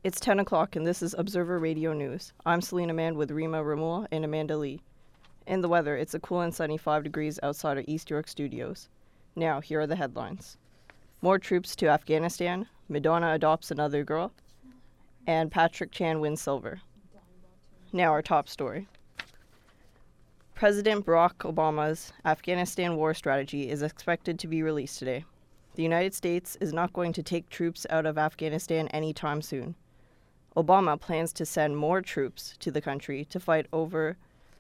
It's 10 o'clock and this is Observer Radio News. I'm Selena Mann with Rima Ramul and Amanda Lee. In the weather, it's a cool and sunny 5 degrees outside of East York Studios. Now, here are the headlines. More troops to Afghanistan, Madonna adopts another girl, and Patrick Chan wins silver. Now our top story. President Barack Obama's Afghanistan war strategy is expected to be released today. The United States is not going to take troops out of Afghanistan anytime soon. Obama plans to send more troops to the country to fight overseas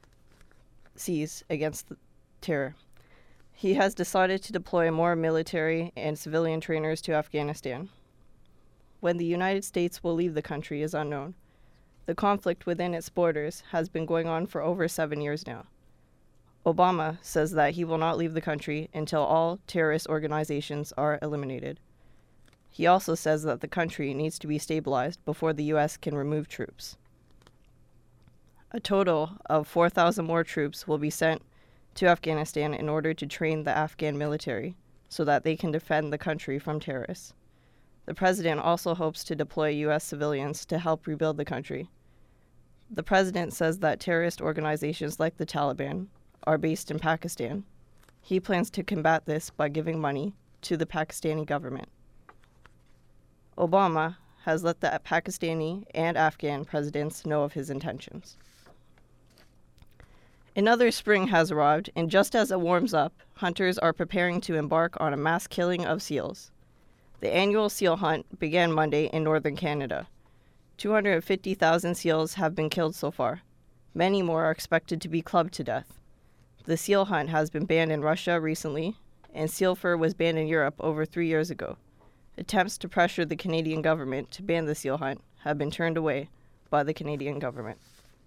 against terror. He has decided to deploy more military and civilian trainers to Afghanistan. When the United States will leave the country is unknown. The conflict within its borders has been going on for over 7 years now. Obama says that he will not leave the country until all terrorist organizations are eliminated. He also says that the country needs to be stabilized before the U.S. can remove troops. A total of 4,000 more troops will be sent to Afghanistan in order to train the Afghan military so that they can defend the country from terrorists. The president also hopes to deploy U.S. civilians to help rebuild the country. The president says that terrorist organizations like the Taliban are based in Pakistan. He plans to combat this by giving money to the Pakistani government. Obama has let the Pakistani and Afghan presidents know of his intentions. Another spring has arrived, and just as it warms up, hunters are preparing to embark on a mass killing of seals. The annual seal hunt began Monday in northern Canada. 250,000 seals have been killed so far. Many more are expected to be clubbed to death. The seal hunt has been banned in Russia recently, and seal fur was banned in Europe over 3 years ago. Attempts to pressure the Canadian government to ban the seal hunt have been turned away by the Canadian government.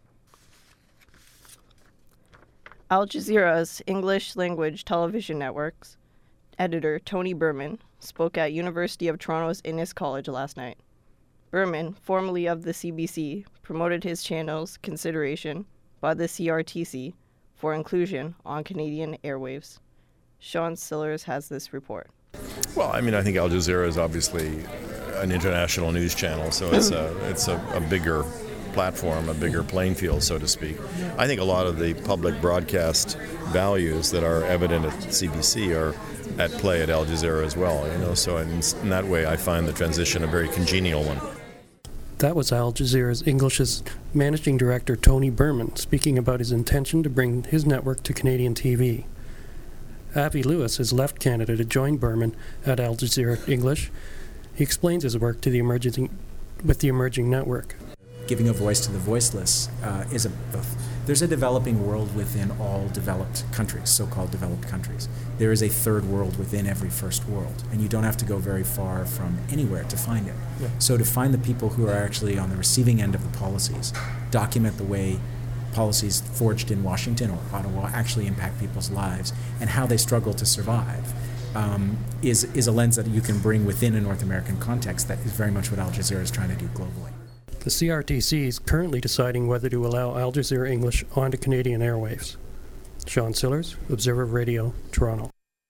Al Jazeera's English language television network's editor Tony Berman spoke at University of Toronto's Innis College last night. Berman, formerly of the CBC, promoted his channel's consideration by the CRTC for inclusion on Canadian airwaves. Sean Sillers has this report. Well, I think Al Jazeera is obviously an international news channel, so it's a bigger platform, a bigger playing field, so to speak. I think a lot of the public broadcast values that are evident at CBC are at play at Al Jazeera as well. So in that way, I find the transition a very congenial one. That was Al Jazeera's English's managing director, Tony Berman, speaking about his intention to bring his network to Canadian TV. Avi Lewis has left Canada to join Berman at Al Jazeera English. He explains his work with the emerging network. Giving a voice to the voiceless there's a developing world within all developed countries, so-called developed countries. There is a third world within every first world, and you don't have to go very far from anywhere to find it. Yeah. So to find the people who are actually on the receiving end of the policies, document the way policies forged in Washington or Ottawa actually impact people's lives and how they struggle to survive, is a lens that you can bring within a North American context that is very much what Al Jazeera is trying to do globally. The CRTC is currently deciding whether to allow Al Jazeera English onto Canadian airwaves. Sean Sillers, Observer Radio, Toronto.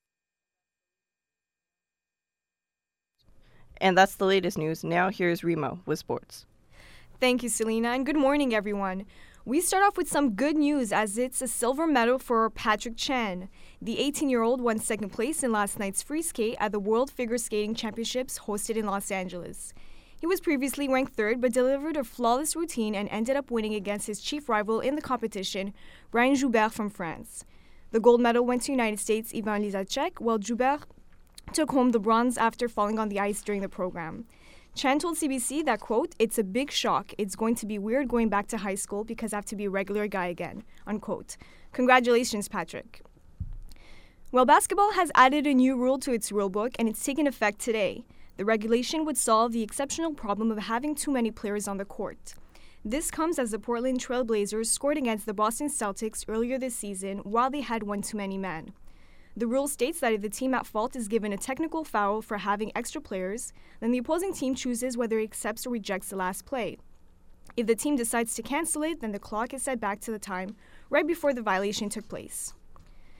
And that's the latest news. Now here's Remo with sports. Thank you, Selena, and good morning, everyone. We start off with some good news as it's a silver medal for Patrick Chan. The 18-year-old won second place in last night's free skate at the World Figure Skating Championships hosted in Los Angeles. He was previously ranked third but delivered a flawless routine and ended up winning against his chief rival in the competition, Brian Joubert from France. The gold medal went to United States' Ivan Lizachek, while Joubert took home the bronze after falling on the ice during the program. Chan told CBC that, quote, "It's a big shock. It's going to be weird going back to high school because I have to be a regular guy again," unquote. Congratulations, Patrick. Well, basketball has added a new rule to its rulebook, and it's taken effect today. The regulation would solve the exceptional problem of having too many players on the court. This comes as the Portland Trail Blazers scored against the Boston Celtics earlier this season while they had one too many men. The rule states that if the team at fault is given a technical foul for having extra players, then the opposing team chooses whether it accepts or rejects the last play. If the team decides to cancel it, then the clock is set back to the time right before the violation took place.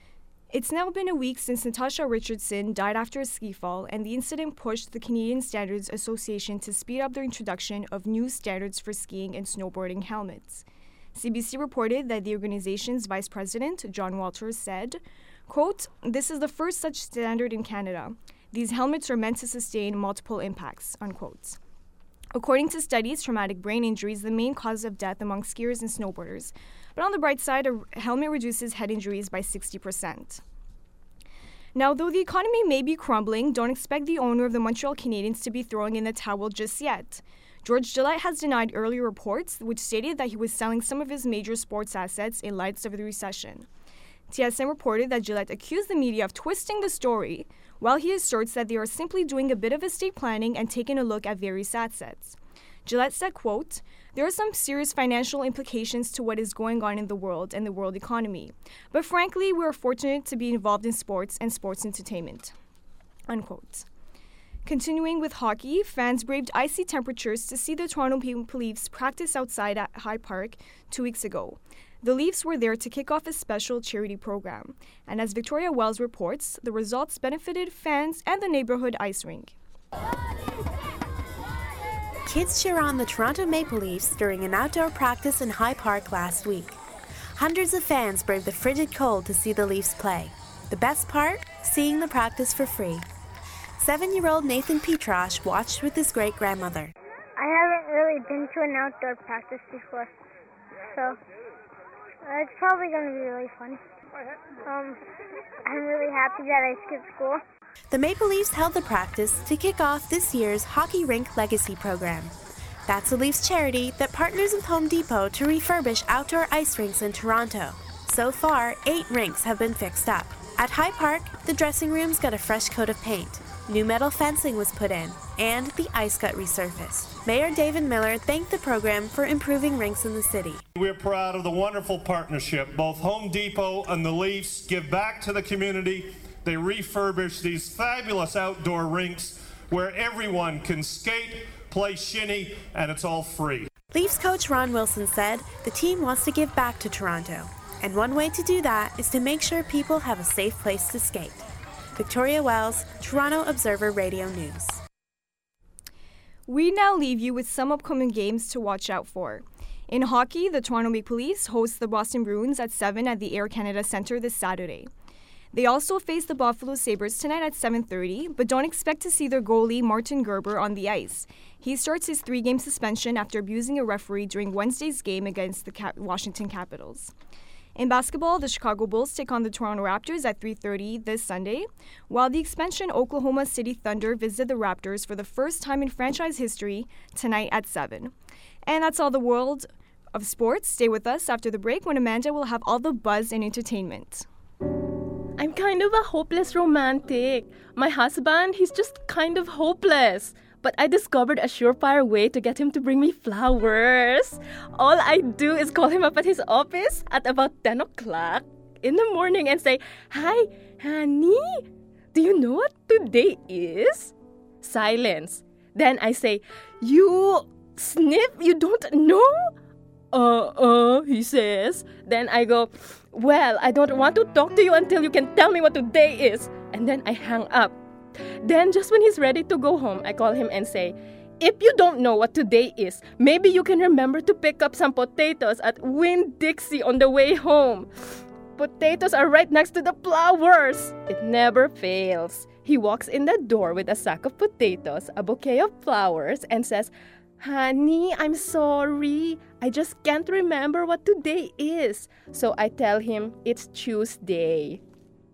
It's now been a week since Natasha Richardson died after a ski fall, and the incident pushed the Canadian Standards Association to speed up their introduction of new standards for skiing and snowboarding helmets. CBC reported that the organization's vice president, John Walters, said, quote, "This is the first such standard in Canada. These helmets are meant to sustain multiple impacts," unquote. According to studies, traumatic brain injury is the main cause of death among skiers and snowboarders. But on the bright side, a helmet reduces head injuries by 60%. Now, though the economy may be crumbling, don't expect the owner of the Montreal Canadiens to be throwing in the towel just yet. George Gillette has denied earlier reports which stated that he was selling some of his major sports assets in light of the recession. TSN reported that Gillette accused the media of twisting the story, while he asserts that they are simply doing a bit of estate planning and taking a look at various assets. Gillette said, quote, "There are some serious financial implications to what is going on in the world and the world economy. But frankly, we are fortunate to be involved in sports and sports entertainment," unquote. Continuing with hockey, fans braved icy temperatures to see the Toronto Maple Leafs practice outside at High Park 2 weeks ago. The Leafs were there to kick off a special charity program. And as Victoria Wells reports, the results benefited fans and the neighborhood ice rink. Kids cheer on the Toronto Maple Leafs during an outdoor practice in High Park last week. Hundreds of fans braved the frigid cold to see the Leafs play. The best part? Seeing the practice for free. 7-year-old Nathan Petrosh watched with his great-grandmother. I haven't really been to an outdoor practice before, so it's probably going to be really fun. I'm really happy that I skipped school. The Maple Leafs held the practice to kick off this year's Hockey Rink Legacy program. That's a Leafs charity that partners with Home Depot to refurbish outdoor ice rinks in Toronto. So far, 8 rinks have been fixed up. At High Park, the dressing rooms got a fresh coat of paint. New metal fencing was put in, and the ice got resurfaced. Mayor David Miller thanked the program for improving rinks in the city. We're proud of the wonderful partnership. Both Home Depot and the Leafs give back to the community. They refurbish these fabulous outdoor rinks where everyone can skate, play shinny, and it's all free. Leafs coach Ron Wilson said the team wants to give back to Toronto, and one way to do that is to make sure people have a safe place to skate. Victoria Wells, Toronto Observer Radio News. We now leave you with some upcoming games to watch out for. In hockey, the Toronto Maple Leafs host the Boston Bruins at 7 at the Air Canada Centre this Saturday. They also face the Buffalo Sabres tonight at 7:30, but don't expect to see their goalie Martin Gerber on the ice. He starts his 3-game suspension after abusing a referee during Wednesday's game against the Washington Capitals. In basketball, the Chicago Bulls take on the Toronto Raptors at 3:30 this Sunday, while the expansion Oklahoma City Thunder visit the Raptors for the first time in franchise history tonight at 7. And that's all the world of sports. Stay with us after the break when Amanda will have all the buzz and entertainment. I'm kind of a hopeless romantic. My husband, he's just kind of hopeless. But I discovered a surefire way to get him to bring me flowers. All I do is call him up at his office at about 10 o'clock in the morning and say, "Hi, honey, do you know what today is?" Silence. Then I say, "You sniff, you don't know?" He says. Then I go, "Well, I don't want to talk to you until you can tell me what today is." And then I hang up. Then just when he's ready to go home, I call him and say, "If you don't know what today is, maybe you can remember to pick up some potatoes at Winn-Dixie on the way home. Potatoes are right next to the flowers." It never fails. He walks in the door with a sack of potatoes, a bouquet of flowers, and says, "Honey, I'm sorry. I just can't remember what today is." So I tell him it's Tuesday.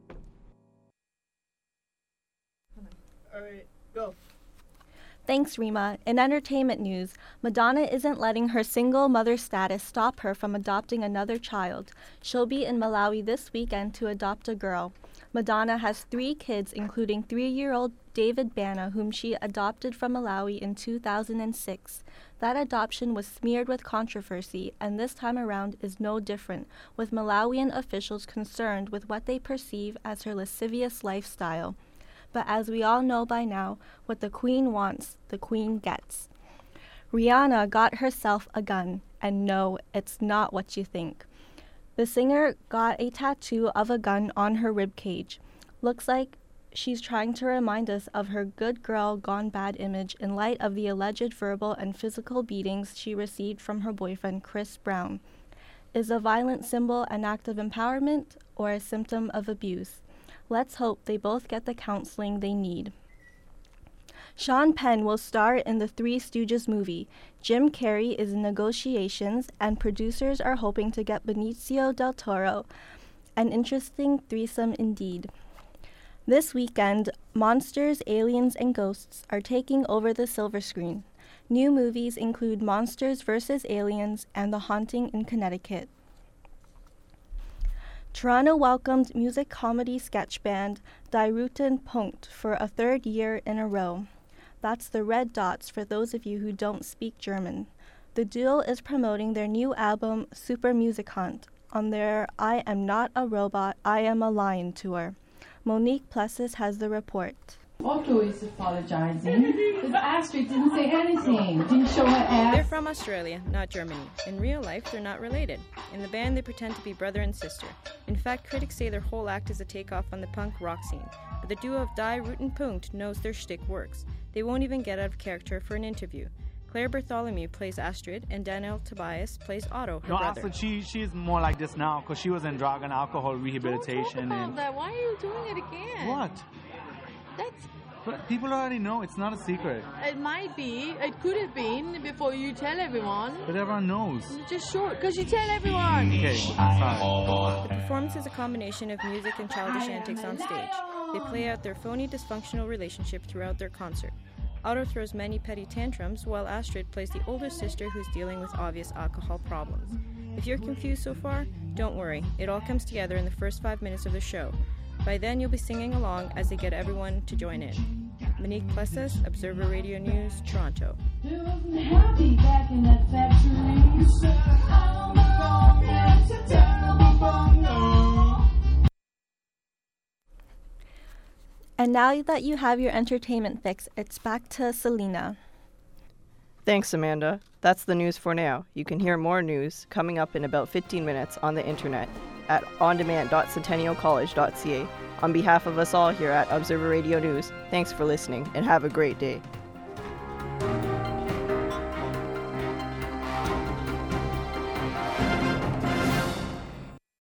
All right, go. Thanks, Rima. In entertainment news, Madonna isn't letting her single mother status stop her from adopting another child. She'll be in Malawi this weekend to adopt a girl. Madonna has 3 kids, including 3-year-old David Bana, whom she adopted from Malawi in 2006. That adoption was smeared with controversy, and this time around is no different, with Malawian officials concerned with what they perceive as her lascivious lifestyle. But as we all know by now, what the Queen wants, the Queen gets. Rihanna got herself a gun, and no, it's not what you think. The singer got a tattoo of a gun on her ribcage. Looks like she's trying to remind us of her good girl gone bad image in light of the alleged verbal and physical beatings she received from her boyfriend, Chris Brown. Is a violent symbol an act of empowerment or a symptom of abuse? Let's hope they both get the counseling they need. Sean Penn will star in the Three Stooges movie. Jim Carrey is in negotiations, and producers are hoping to get Benicio del Toro. An interesting threesome indeed. This weekend, monsters, aliens, and ghosts are taking over the silver screen. New movies include Monsters vs. Aliens and The Haunting in Connecticut. Toronto welcomed music comedy sketch band Die Roten Punkt for a third year in a row. That's the red dots for those of you who don't speak German. The duo is promoting their new album, Super Music Hunt, on their I Am Not a Robot, I Am a Lion tour. Monique Plessis has the report. Otto is apologizing because Astrid didn't say anything, didn't show her ass. They're from Australia, not Germany. In real life, they're not related. In the band, they pretend to be brother and sister. In fact, critics say their whole act is a takeoff on the punk rock scene. But the duo of Die Roten Punkt knows their shtick works. They won't even get out of character for an interview. Claire Bartholomew plays Astrid, and Danielle Tobias plays Otto, her brother. Astrid, she's more like this now because she was in drug and alcohol rehabilitation. Don't talk about that. Why are you doing it again? What? But people already know. It's not a secret. It might be. It could have been before you tell everyone. But everyone knows. Just short, because you tell everyone. Okay, sorry. The performance is a combination of music and childish antics on stage. They play out their phony, dysfunctional relationship throughout their concert. Otto throws many petty tantrums, while Astrid plays the older sister who's dealing with obvious alcohol problems. If you're confused so far, don't worry. It all comes together in the first 5 minutes of the show. By then, you'll be singing along as they get everyone to join in. Monique Plessis, Observer Radio News, Toronto. And now that you have your entertainment fix, it's back to Selena. Thanks, Amanda. That's the news for now. You can hear more news coming up in about 15 minutes on the internet at ondemand.centennialcollege.ca. On behalf of us all here at Observer Radio News, thanks for listening and have a great day.